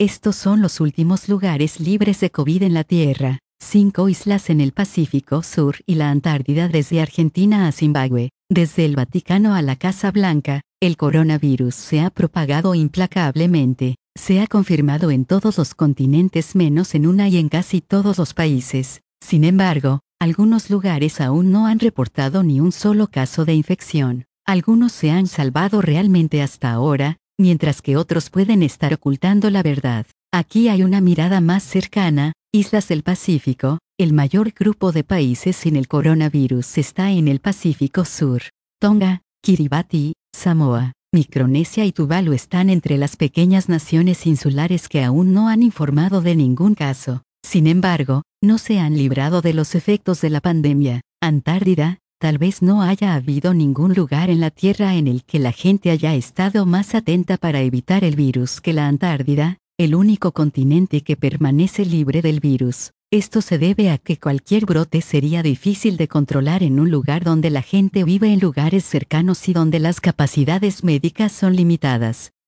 Estos son los últimos lugares libres de COVID en la Tierra. 5 islas en el Pacífico Sur y la Antártida desde Argentina a Zimbabue. Desde el Vaticano a la Casa Blanca, el coronavirus se ha propagado implacablemente. Se ha confirmado en todos los continentes menos en una y en casi todos los países. Sin embargo, algunos lugares aún no han reportado ni un solo caso de infección. Algunos se han salvado realmente hasta ahora, mientras que otros pueden estar ocultando la verdad. Aquí hay una mirada más cercana. Islas del Pacífico, el mayor grupo de países sin el coronavirus está en el Pacífico Sur. Tonga, Kiribati, Samoa, Micronesia y Tuvalu están entre las pequeñas naciones insulares que aún no han informado de ningún caso. Sin embargo, no se han librado de los efectos de la pandemia. Antártida, tal vez no haya habido ningún lugar en la Tierra en el que la gente haya estado más atenta para evitar el virus que la Antártida, el único continente que permanece libre del virus. Esto se debe a que cualquier brote sería difícil de controlar en un lugar donde la gente vive en lugares cercanos y donde las capacidades médicas son limitadas.